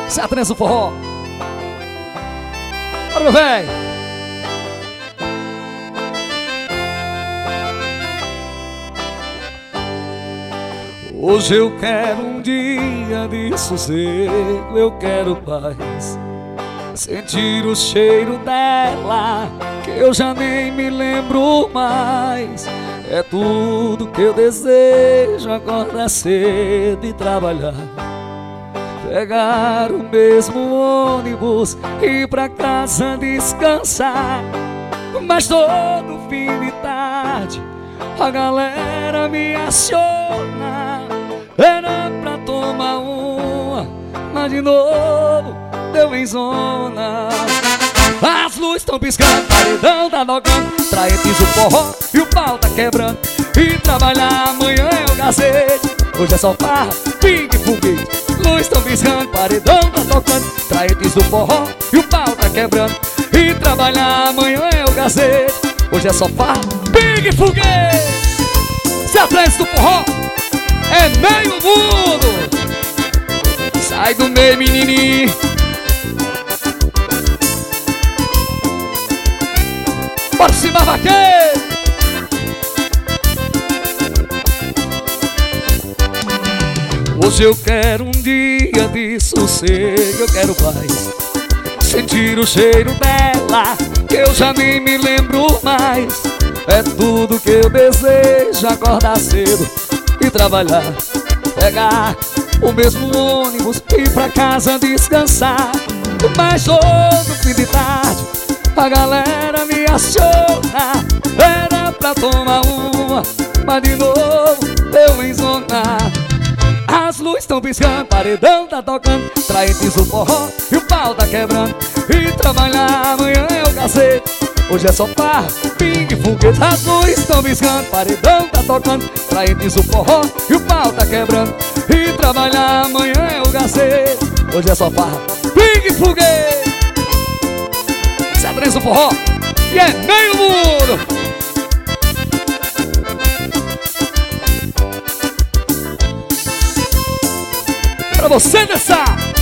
Se atrença o forró. Bora, meu velho. Hoje eu quero um dia de sossego, eu quero paz, sentir o cheiro dela, que eu já nem me lembro mais. É tudo que eu desejo, acordar cedo e trabalhar, pegar o mesmo ônibus e ir pra casa descansar. Mas todo fim de tarde a galera me aciona, era pra tomar uma, mas de novo deu em zona. As luzes estão piscando, paredão tá tocando, traentes o forró e o pau tá quebrando. E trabalhar amanhã é o cacete, hoje é só farra, pique, foguete. Luzes estão piscando, paredão tá tocando, traentes do forró e o pau tá quebrando. E trabalhar amanhã é o cacete, hoje é só farra, pique, foguete. Se atrás do forró é meio mundo. Sai do meio, menininho. Bora cima, vaqueiro. Hoje eu quero um dia de sossego, eu quero paz, sentir o cheiro dela, que eu já nem me lembro mais. É tudo que eu desejo, acordar cedo e trabalhar, pegar o mesmo ônibus e ir pra casa descansar. Mas todo fim de tarde a galera me aciona, era pra tomar uma, mas de novo deu em zona. As luzes estão piscando, paredão tá tocando, traentes o forró e o pau tá quebrando. E trabalhar amanhã é o cacete, hoje é só farra, pingue, foguete. As luzes estão piscando, paredão tá tocando, traentes o forró e o pau tá quebrando. E trabalhar amanhã é o cacete, hoje é só farra, pingue, foguete. Se atrença o forró e é meio mundo. Pra você dançar.